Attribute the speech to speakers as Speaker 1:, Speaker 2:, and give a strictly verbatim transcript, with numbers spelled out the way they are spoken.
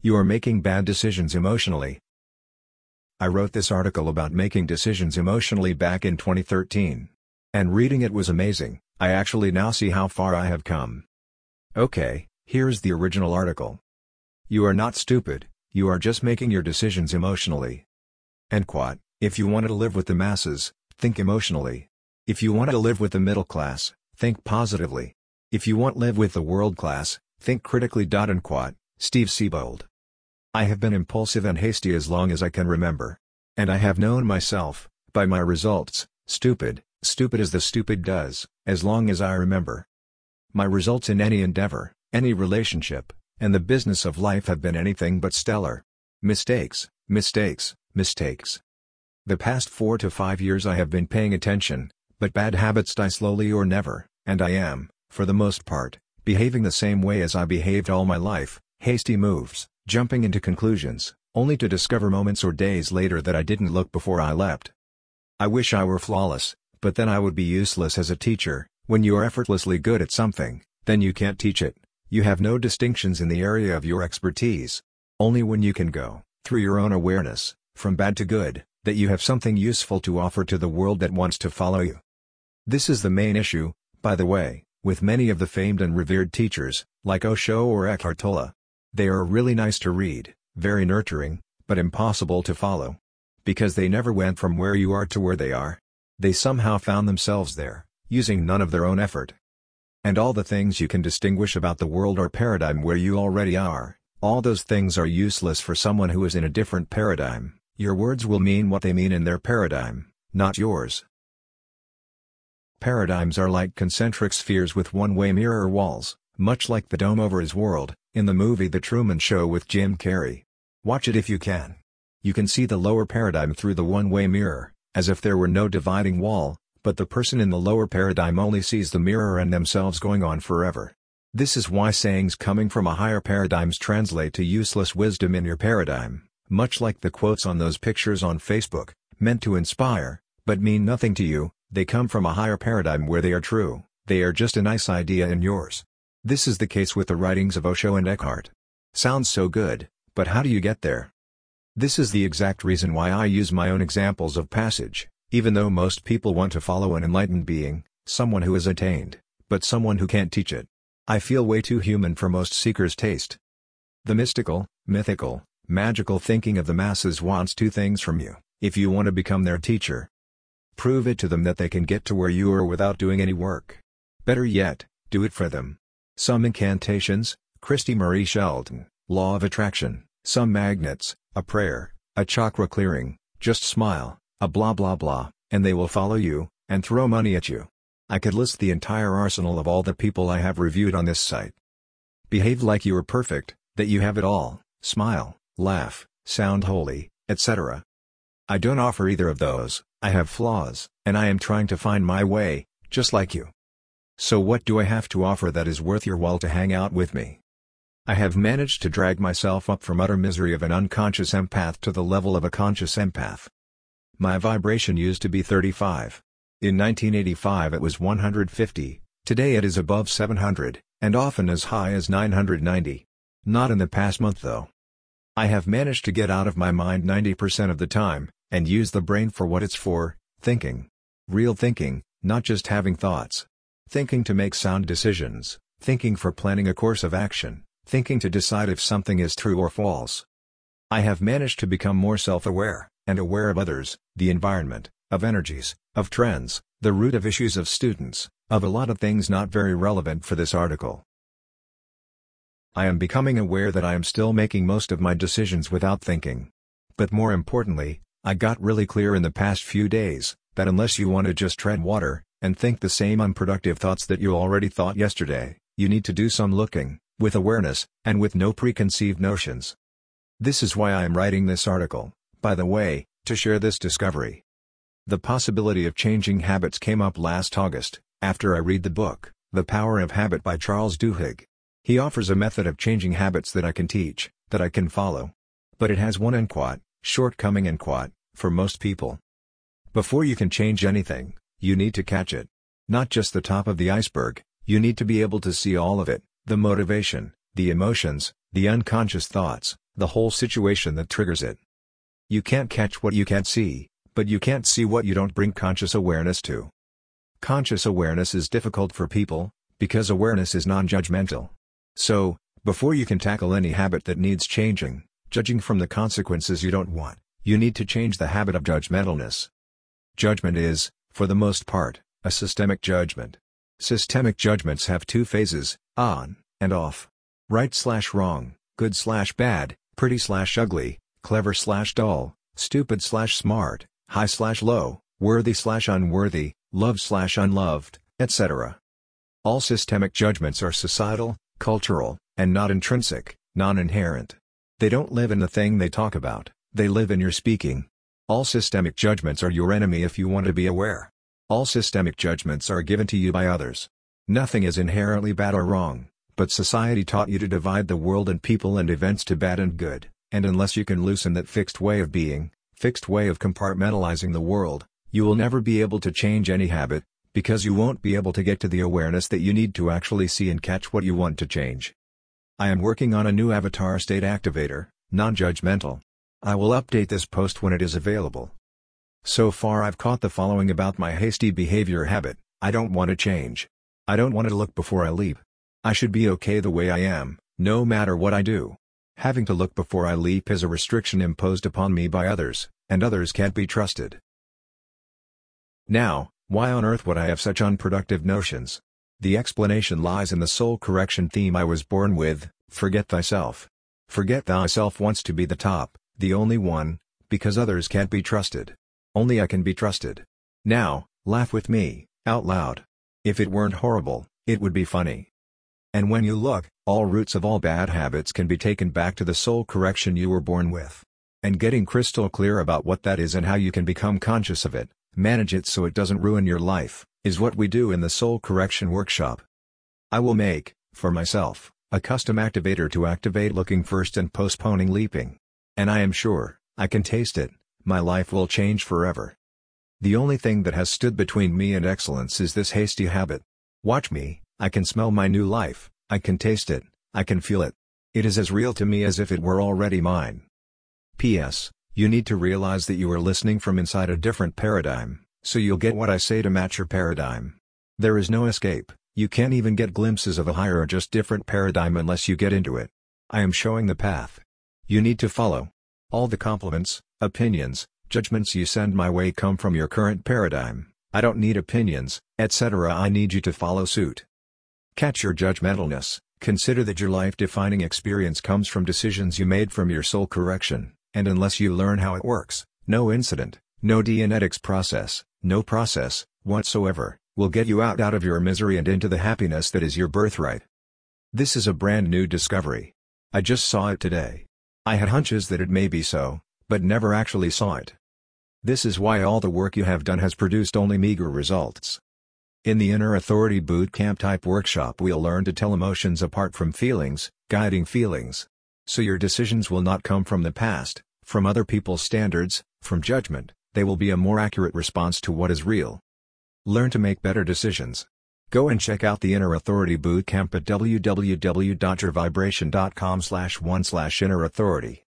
Speaker 1: You are making bad decisions emotionally. I wrote this article about making decisions emotionally back in twenty thirteen. And reading it was amazing. I actually now see how far I have come. Okay, here's the original article. You are not stupid, you are just making your decisions emotionally. And quote, if you want to live with the masses, think emotionally. If you want to live with the middle class, think positively. If you want to live with the world class, think critically. Unquote, Steve Siebold. I have been impulsive and hasty as long as I can remember. And I have known myself, by my results, stupid, stupid as the stupid does, as long as I remember. My results in any endeavor, any relationship, and the business of life have been anything but stellar. Mistakes, mistakes, mistakes. The past four to five years I have been paying attention, but bad habits die slowly or never, and I am, for the most part, behaving the same way as I behaved all my life, hasty moves, jumping into conclusions, only to discover moments or days later that I didn't look before I leapt. I wish I were flawless, but then I would be useless as a teacher. When you are effortlessly good at something, then you can't teach it. You have no distinctions in the area of your expertise. Only when you can go, through your own awareness, from bad to good, that you have something useful to offer to the world that wants to follow you. This is the main issue, by the way, with many of the famed and revered teachers, like Osho or Eckhart Tolle. They are really nice to read, very nurturing, but impossible to follow. Because they never went from where you are to where they are. They somehow found themselves there, using none of their own effort. And all the things you can distinguish about the world or paradigm where you already are, all those things are useless for someone who is in a different paradigm. Your words will mean what they mean in their paradigm, not yours. Paradigms are like concentric spheres with one-way mirror walls, much like the dome over his world, in the movie The Truman Show with Jim Carrey. Watch it if you can. You can see the lower paradigm through the one-way mirror, as if there were no dividing wall, but the person in the lower paradigm only sees the mirror and themselves going on forever. This is why sayings coming from a higher paradigms translate to useless wisdom in your paradigm, much like the quotes on those pictures on Facebook, meant to inspire, but mean nothing to you. They come from a higher paradigm where they are true, they are just a nice idea in yours. This is the case with the writings of Osho and Eckhart. Sounds so good, but how do you get there? This is the exact reason why I use my own examples of passage, even though most people want to follow an enlightened being, someone who has attained, but someone who can't teach it. I feel way too human for most seekers' taste. The mystical, mythical, magical thinking of the masses wants two things from you, if you want to become their teacher. Prove it to them that they can get to where you are without doing any work. Better yet, do it for them. Some incantations, Christy Marie Shelton, law of attraction, some magnets, a prayer, a chakra clearing, just smile, a blah blah blah, and they will follow you, and throw money at you. I could list the entire arsenal of all the people I have reviewed on this site. Behave like you are perfect, that you have it all, smile, laugh, sound holy, et cetera. I don't offer either of those. I have flaws, and I am trying to find my way, just like you. So what do I have to offer that is worth your while to hang out with me? I have managed to drag myself up from utter misery of an unconscious empath to the level of a conscious empath. My vibration used to be thirty-five. In nineteen eighty-five it was one hundred fifty, today it is above seven hundred, and often as high as nine hundred ninety. Not in the past month though. I have managed to get out of my mind ninety percent of the time, and use the brain for what it's for, thinking. Real thinking, not just having thoughts. Thinking to make sound decisions, thinking for planning a course of action, thinking to decide if something is true or false. I have managed to become more self-aware, and aware of others, the environment, of energies, of trends, the root of issues of students, of a lot of things not very relevant for this article. I am becoming aware that I am still making most of my decisions without thinking. But more importantly, I got really clear in the past few days, that unless you want to just tread water, and think the same unproductive thoughts that you already thought yesterday, you need to do some looking, with awareness, and with no preconceived notions. This is why I am writing this article, by the way, to share this discovery. The possibility of changing habits came up last August, after I read the book, The Power of Habit by Charles Duhigg. He offers a method of changing habits that I can teach, that I can follow. But it has one unquote, shortcoming unquote, for most people. Before you can change anything, you need to catch it. Not just the top of the iceberg, you need to be able to see all of it, the motivation, the emotions, the unconscious thoughts, the whole situation that triggers it. You can't catch what you can't see, but you can't see what you don't bring conscious awareness to. Conscious awareness is difficult for people, because awareness is non-judgmental. So, before you can tackle any habit that needs changing, judging from the consequences you don't want, you need to change the habit of judgmentalness. Judgment is, for the most part, a systemic judgment. Systemic judgments have two phases, on and off. Right slash wrong, good slash bad, pretty slash ugly, clever slash dull, stupid slash smart, high slash low, worthy slash unworthy, loved slash unloved, et cetera. All systemic judgments are societal, cultural, and not intrinsic, non-inherent. They don't live in the thing they talk about, they live in your speaking. All systemic judgments are your enemy if you want to be aware. All systemic judgments are given to you by others. Nothing is inherently bad or wrong, but society taught you to divide the world and people and events to bad and good, and unless you can loosen that fixed way of being, fixed way of compartmentalizing the world, you will never be able to change any habit, because you won't be able to get to the awareness that you need to actually see and catch what you want to change. I am working on a new avatar state activator, non-judgmental. I will update this post when it is available. So far I've caught the following about my hasty behavior habit: I don't want to change. I don't want to look before I leap. I should be okay the way I am, no matter what I do. Having to look before I leap is a restriction imposed upon me by others, and others can't be trusted. Now, why on earth would I have such unproductive notions? The explanation lies in the soul correction theme I was born with: forget thyself. Forget thyself wants to be the top, the only one, because others can't be trusted. Only I can be trusted. Now, laugh with me, out loud. If it weren't horrible, it would be funny. And when you look, all roots of all bad habits can be taken back to the soul correction you were born with. And getting crystal clear about what that is and how you can become conscious of it, manage it so it doesn't ruin your life, is what we do in the soul correction workshop. I will make, for myself, a custom activator to activate looking first and postponing leaping. And I am sure, I can taste it, my life will change forever. The only thing that has stood between me and excellence is this hasty habit. Watch me, I can smell my new life, I can taste it, I can feel it. It is as real to me as if it were already mine. P S. You need to realize that you are listening from inside a different paradigm, so you'll get what I say to match your paradigm. There is no escape, you can't even get glimpses of a higher or just different paradigm unless you get into it. I am showing the path. You need to follow. All the compliments, opinions, judgments you send my way come from your current paradigm. I don't need opinions, et cetera. I need you to follow suit. Catch your judgmentalness. Consider that your life-defining experience comes from decisions you made from your soul correction, and unless you learn how it works, no incident, no Dianetics process, no process, whatsoever, will get you out out of your misery and into the happiness that is your birthright. This is a brand new discovery. I just saw it today. I had hunches that it may be so, but never actually saw it. This is why all the work you have done has produced only meager results. In the Inner Authority Bootcamp type workshop we'll learn to tell emotions apart from feelings, guiding feelings. So your decisions will not come from the past, from other people's standards, from judgment, they will be a more accurate response to what is real. Learn to make better decisions. Go and check out the Inner Authority Bootcamp at w w w dot your vibration dot com slash one slash inner authority.